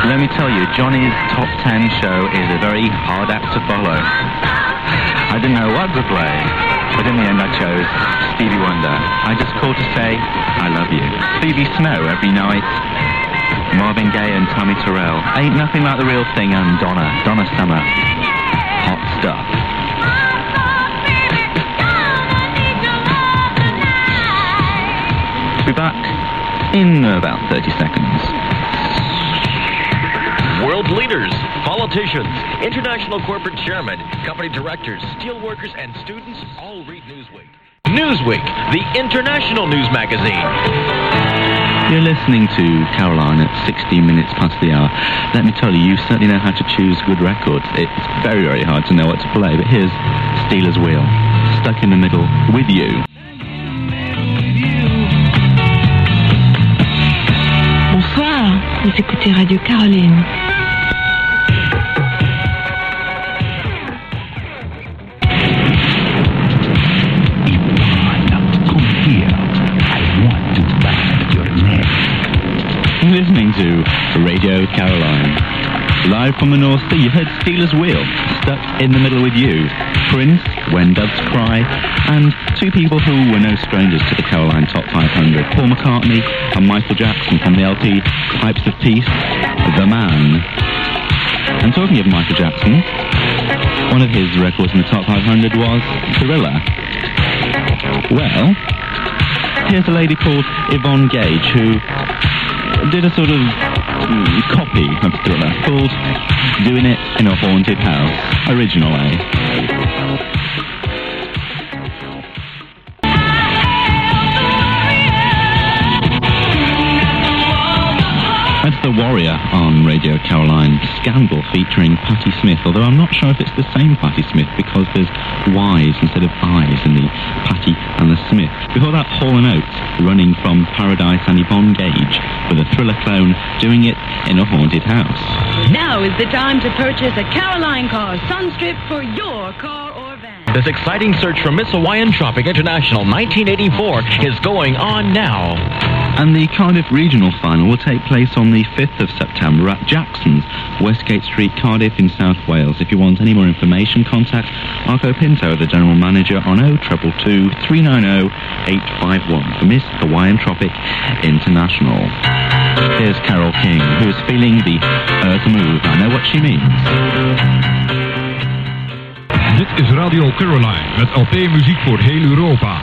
Let me tell you, Johnny's Top 10 show is a very hard act to follow. I didn't know what to play, but in the end I chose Stevie Wonder. I just called to say, I love you. Phoebe Snow every night. Marvin Gaye and Tommy Terrell. Ain't Nothing Like the Real Thing, and Donna Summer. Hot stuff. Be back in about 30 seconds. World leaders, politicians, international corporate chairmen, company directors, steelworkers, and students all read Newsweek. Newsweek, the international news magazine. You're listening to Caroline at 16 minutes past the hour. Let me tell you, you certainly know how to choose good records. It's very, very hard to know what to play, but here's Steelers Wheel, stuck in the middle with you. Bonsoir, vous écoutez Radio Caroline. Listening to Radio Caroline. Live from the North Sea, you heard Steelers Wheel, stuck in the middle with you. Prince, When Doves Cry, and two people who were no strangers to the Caroline Top 500. Paul McCartney and Michael Jackson from the LP Pipes of Peace, The Man. And talking of Michael Jackson, one of his records in the Top 500 was Thriller. Well, here's a lady called Yvonne Gage who did a sort of copy of Thriller called Doing It in a Haunted House. Original, That's The Warrior on Radio Caroline. Scandal featuring Patti Smith, although I'm not sure if it's the same Patti Smith because there's Y's instead of I's in the Patti and the Smith. Before that, Hall & Oates, Running from Paradise, and Yvonne Gage with a Thriller clone doing it in a haunted house. Now is the time to purchase a Caroline car Sunstrip for your car or van. This exciting search for Miss Hawaiian Tropic International 1984 is going on now. And the Cardiff Regional Final will take place on the 5th of September at Jackson's, Westgate Street, Cardiff in South Wales. If you want any more information, contact Marco Pinto, the General Manager, on 0222 390 851 for Miss Hawaiian Tropic International. Here's Carole King, who is feeling the earth move. I know what she means. Dit is Radio Caroline met LP-muziek voor heel Europa.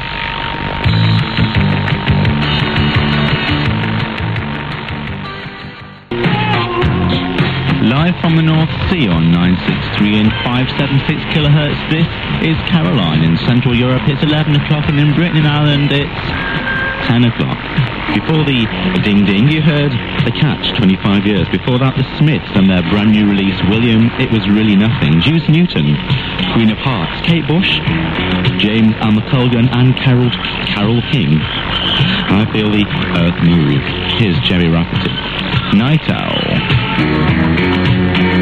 Live from the North Sea on 963 and 576 kilohertz, this is Caroline. In Central Europe it's 11 o'clock, and in Britain and Ireland it's 10 o'clock. Before the Ding Ding, you heard The Catch, 25 years. Before that, The Smiths and their brand new release, William, It Was Really Nothing. Juice Newton, Queen of Hearts. Kate Bush, James A. McColgan, and Carole King. I Feel the Earth Move. Here's Jerry Rafferty, Night Owl.